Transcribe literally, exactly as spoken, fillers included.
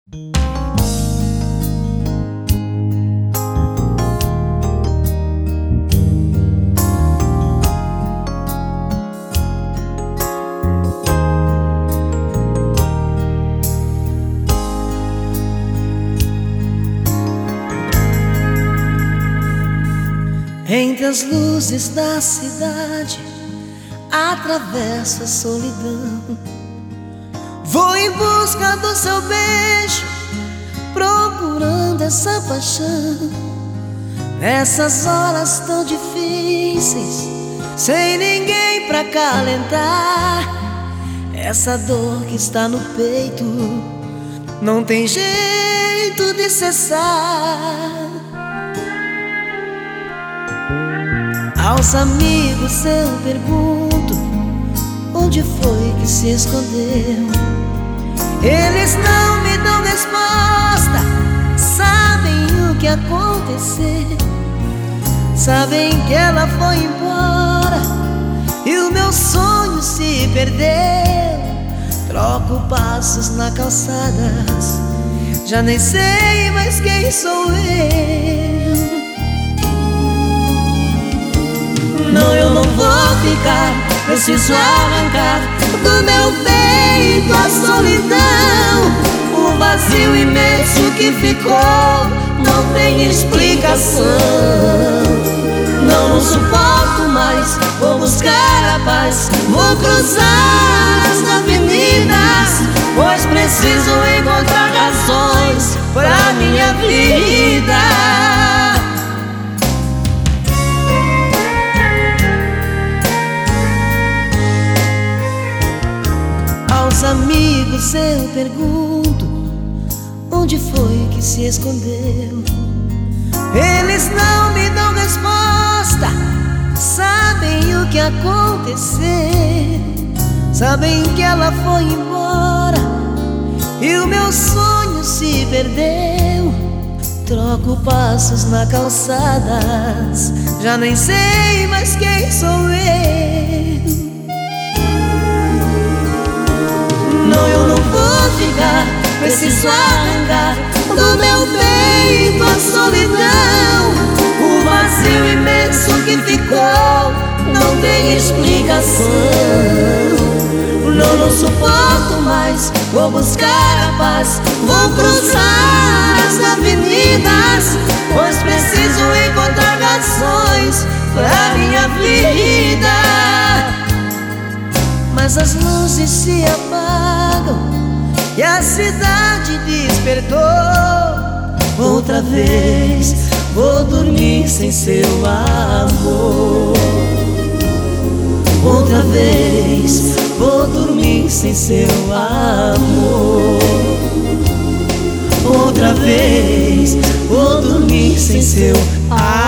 Entre as luzes da cidade, atravesso a solidão. Vou em busca do seu beijo, procurando essa paixão. Nessas horas tão difíceis, sem ninguém pra calentar, essa dor que está no peito não tem jeito de cessar. Aos amigos eu pergunto onde foi que se escondeu. Eles não me dão resposta, sabem o que aconteceu. Sabem que ela foi embora e o meu sonho se perdeu. Troco passos na calçada, já nem sei mais quem sou eu. Não, eu não vou ficar, preciso arrancar do meu peito a solidão. O vazio imenso que ficou não tem explicação. Não, não suporto mais, vou buscar a paz, vou cruzar as avenidas, pois preciso encontrar razões pra minha vida. Aos amigos eu pergunto onde foi que se escondeu. Eles não me dão resposta, sabem o que aconteceu. Sabem que ela foi embora e o meu sonho se perdeu. Troco passos na calçada, já nem sei mais quem sou eu. Não, eu não vou ficar, preciso arrancar do meu peito a solidão. O vazio imenso que ficou não tem explicação. Não, não suporto mais, vou buscar a paz, vou cruzar as avenidas, pois preciso encontrar razões pra minha vida. Mas as luzes se apagam e a cidade despertou. Outra vez vou dormir sem seu amor. Outra vez vou dormir sem seu amor. Outra vez vou dormir sem seu amor.